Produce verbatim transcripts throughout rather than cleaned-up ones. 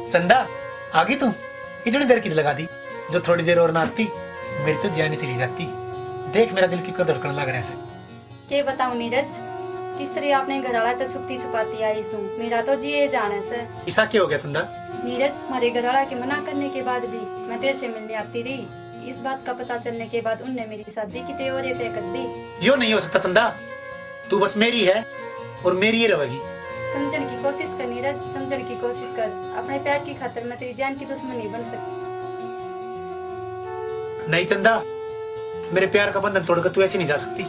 चंदा आ गई तू? इतनी देर की लगा दी, जो थोड़ी देर और ना आती मेरी तो जान ही चली जाती। देख मेरा दिल की क्यों धड़कन लग रहा है। के बताऊं नीरज, किस तरह आपने घरवाला तो छुपती छुपाती आई सू, मेरा तो जिए जाने से। ऐसा क्या हो गया चंदा? नीरज, हमारे घरवाला के मना करने के बाद भी मैं तेरे से मिलने आती रही। इस बात का पता चलने के बाद उनने मेरी शादी की तैयारी तय कर दी। यो नहीं हो सकता चंदा, तू बस मेरी है और मेरी ही रहेगी। समझने की कोशिश कर नीरज, समझने की कोशिश कर। अपने प्यार की खातिर मैं तेरी जान की दुश्मन नहीं बन सकती। नहीं चंदा, मेरे प्यार का बंधन तोड़कर तू ऐसे नहीं जा सकती।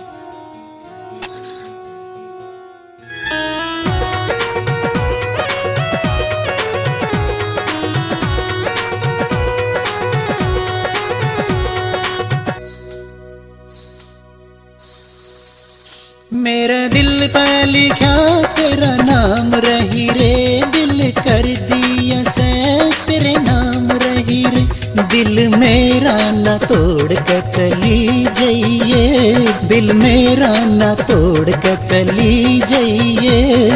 मेरा दिल पे लिखा तेरा नाम रही रे, दिल कर दिया से तेरे नाम रही रे। दिल मेरा ना तोड़ के चली जाइए, दिल मेरा ना तोड़ के चली जाइए।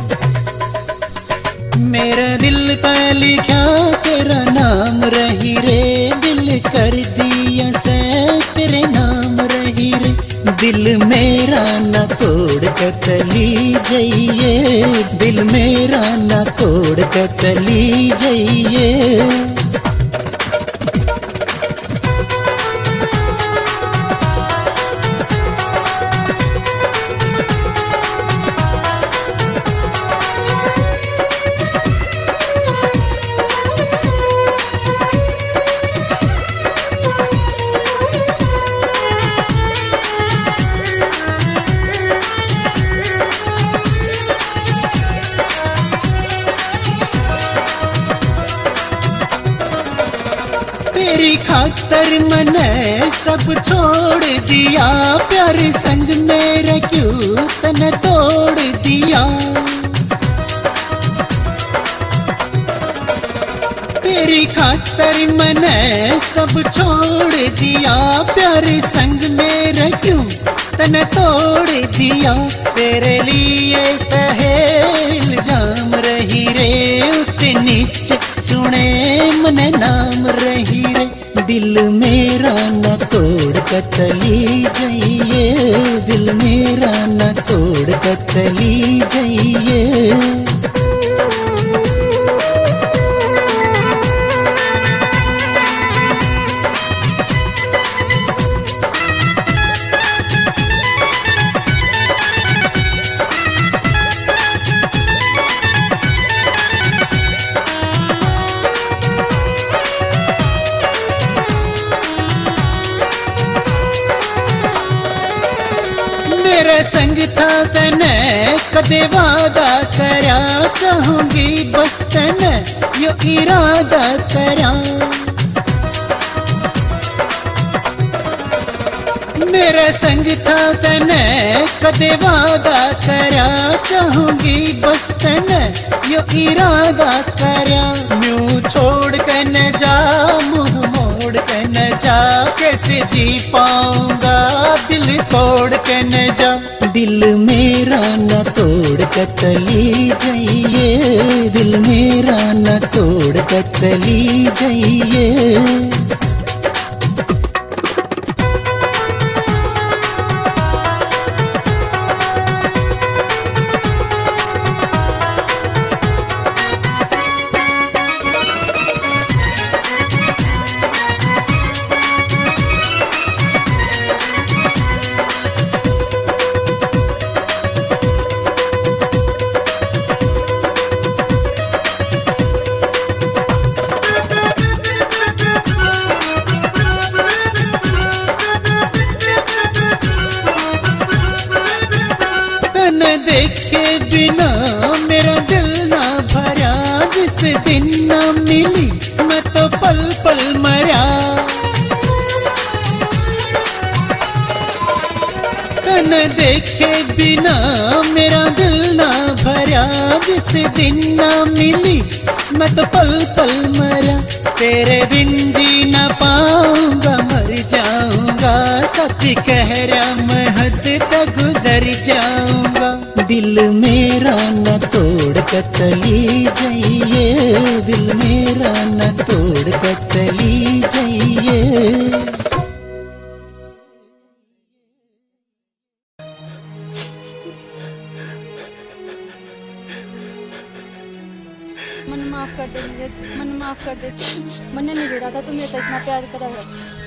मेरा दिल पे लिखा तेरा नाम रही रे, दिल कर दिया से तेरे नाम रही रे। दिल मेरा ना तोड़ के चली जाइए, दिल मेरा ना तोड़ के चली जाइए। तेरी खातर मैंने सब छोड़ दिया, प्यार संग मेरा क्यों तने तोड़ दिया। तेरी खातर मैंने सब छोड़ दिया, प्यार संग मेरा क्यों तने तोड़ दिया। तेरे लिए सहेल जाम रही रे, ऊंच नीच सुने मने नाम रही रे। दिल मेरा ना तोड़ के चली जाइए, दिल मेरा ना तोड़ के चली जाइए। मेरे संग था तने कदे वादा करया, चाहूंगी बस तने यो इरादा करया। मेरे संग था तने कदे वादा करया, चाहूंगी बस तने यो इरादा करया। न्यू छोड़ के न जा, मुंह मोड़ के न जा, कैसे जी पाऊंगा दिल तोड़ के न जा। दिल मेरा ना तोड़ के चली जाइए, दिल मेरा ना तोड़ के चली जाइए। देखे बिना मेरा दिल ना भरा, जिस दिन ना मिली मैं तो पल पल मरा। तन देखे बिना मेरा दिल ना भरा, जिस दिन ना मिली मैं तो पल पल मरा। तेरे बिन जी ना पाऊंगा, मर जाऊंगा, सच कह रहा मैं हद तक गुजर जाऊंगा। दिल मेरा ना तोड़ छोड़ कर चली जाइए, दिल मेरा न तोड़ कर चली जाइए। मन माफ कर दे मुझे, मन माफ कर दे। मैंने नहीं भेजा था, तुमने तो इतना प्यार करा है।